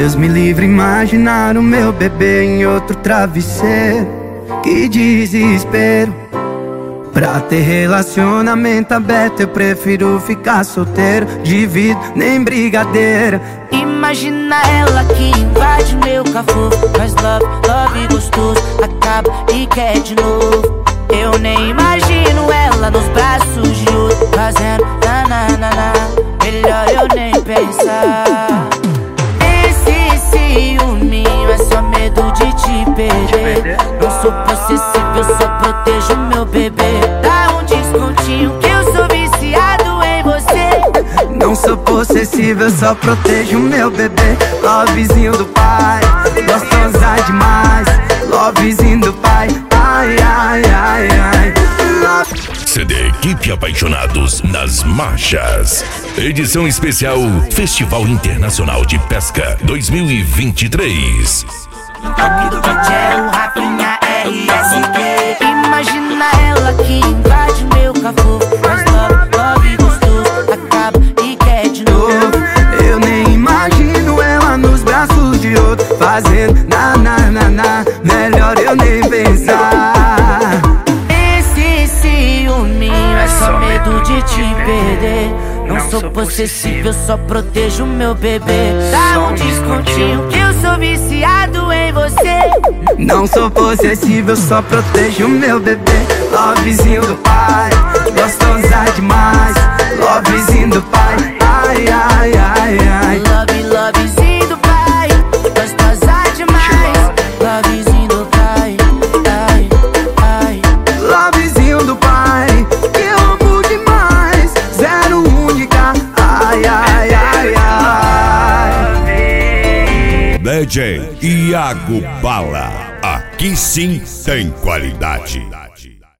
Deus me livre imaginar o meu bebê em outro travesseiro. Que desespero. Pra ter relacionamento aberto eu prefiro ficar solteiro. Divido nem brigadeira. Imagina ela que invade meu cafofo, faz love, love gostoso, acaba e quer de novo. Eu nem imagino ela nos braços de outro, fazendo na. Melhor eu nem pensar. Esse ciúminho é só medo de te perder. Não sou possessivo, só protejo meu bebê. Dá um descontinho que eu sou viciado em você. Não sou possessivo, eu só protejo meu bebê. Lovezinho do pai, gostosa demais. Lovezinho do pai, ai, ai, ai, ai. CD Equipe Apaixonados nas Marchas. Edição especial Festival Internacional de Pesca 2023. Toque do DJ é o Rafinha RSQ. Imagina ela que invade meu cafofo, faz love, love gostoso, acaba e quer de novo. Eu nem imagino ela nos braços de outro, fazendo na. Melhor eu nem pensar. Esse ciúminho é só medo de te perder. Não sou possessivo, eu só protejo meu bebê. Dá um descontinho que eu sou viciado em você. Não sou possessivo, eu só protejo meu bebê. Lovezinho do pai, gostosa demais. Lovezinho do pai, ai, ai, ai, ai. Lovezinho do pai, gostosa demais. Lovezinho do pai, ai, ai. Lovezinho do pai, que eu amo demais. 01 de cá, ai, ai, ai, ai. DJ Iago Bala. Aqui sim tem qualidade.